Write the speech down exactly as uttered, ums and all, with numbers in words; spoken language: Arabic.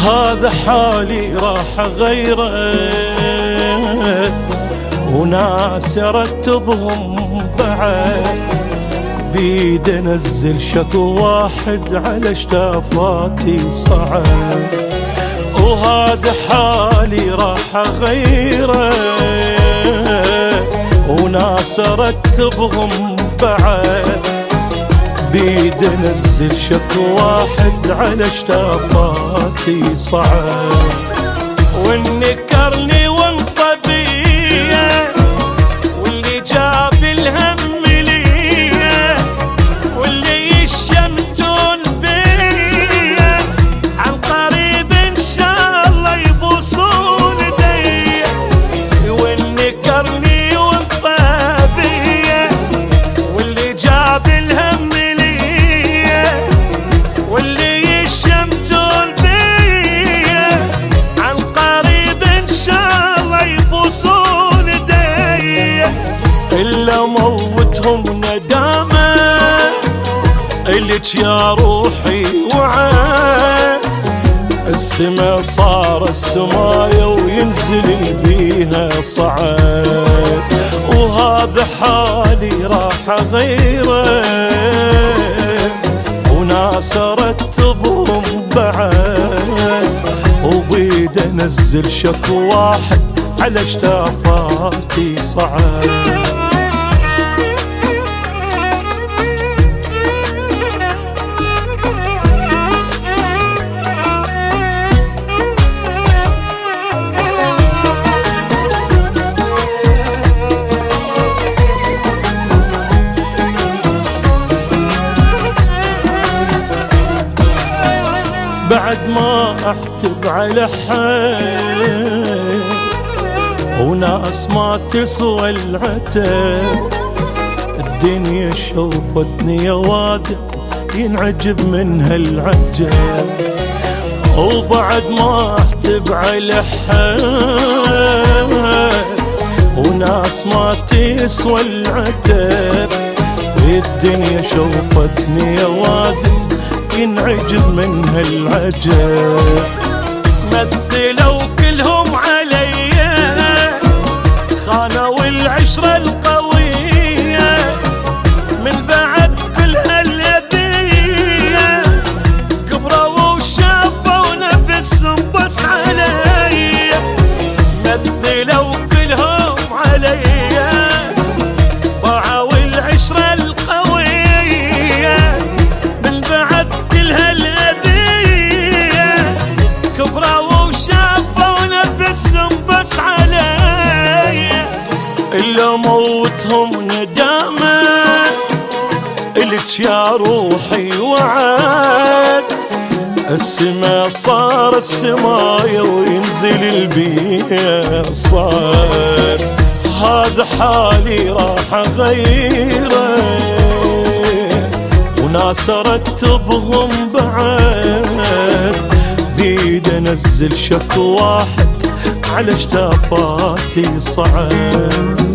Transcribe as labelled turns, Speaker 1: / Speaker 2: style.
Speaker 1: هذا حالي راح اغيره، وناس ارتبهم بعد، بيد انزل شكو واحد على شتافاتي صعد. وهذا حالي راح اغيره، وناس ارتبهم بعد، بيد انزل شكو واحد على شتافاتي صعد. والنكرني وانطبيه، واللي جاب الهم ليه، واللي يشمتون بيه، عن قريب ان شاء الله يبوسون ايديه. والنكرني وانطبيه، واللي جاب الهم ليه، واللي يشمتون بيه، عن قريب ان شاء الله يبوسون ايديه. الا موتهم ندامه، الك يا روحي وعد، السما صار السماية وينزل بيها صعد. وهذا حالي راح اغيره، وناس ارتبهم بعد، وبيد انزل شكو واحد على شتافاتي صعد. بعد ما احتب على حيل، وناس ما تسوى العتب، الدنيا شوفتني يا واد ينعجب من هالعجب. وبعد ما احتب على حيل، وناس ما تسوى العتب، الدنيا شوفتني يا واد ينعجب من هالعجب. مثلوا كلهم عليا، خانوا العشرة القوية، من بعد كل هالأذية كبروا وشافوا نفسهم بس عليا. مثلوا كلهم عليا، باعوا العشرة القوية، من بعد كل هالأذية كبروا وشافوا نفسهم بس عليا. إلا موتهم ندامة، إلك يا روحي وعد، السما صار السماية وينزل البيها صار. هذا حالي راح اغيره، وناس ارتبهم بعد، بيد انزل شكو واحد على شتافاتي صعد.